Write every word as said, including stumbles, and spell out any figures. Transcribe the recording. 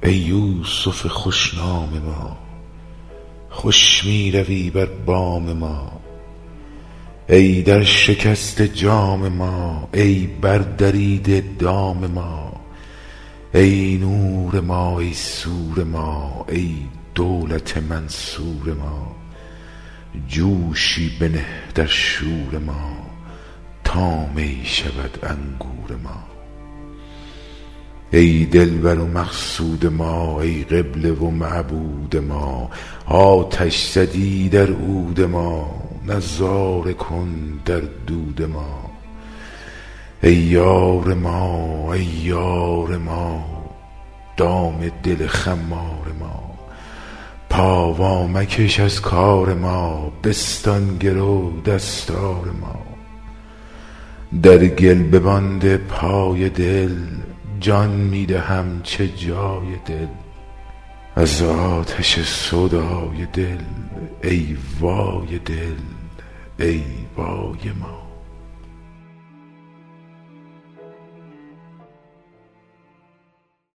ای یوسف خوشنام ما، خوش می روی بر بام ما. ای در شکست جام ما، ای بر دریده دام ما. ای نور ما، ای سور ما، ای دولت منصور ما. جوشی بنه در شور ما، تا می شود انگور ما. ای دلبر و مقصود ما، ای قبله و معبود ما. آتش زدی در عود ما، نظاره کن در دود ما. ای یار ما، ای یار ما، دام دل خمار ما. پا وا مکش از کار ما، بستان گرو دستار ما. در گل ببانده پای دل، جان می دهم چه جای دل. از آتش سودای دل، ای وای دل، ای وای ما.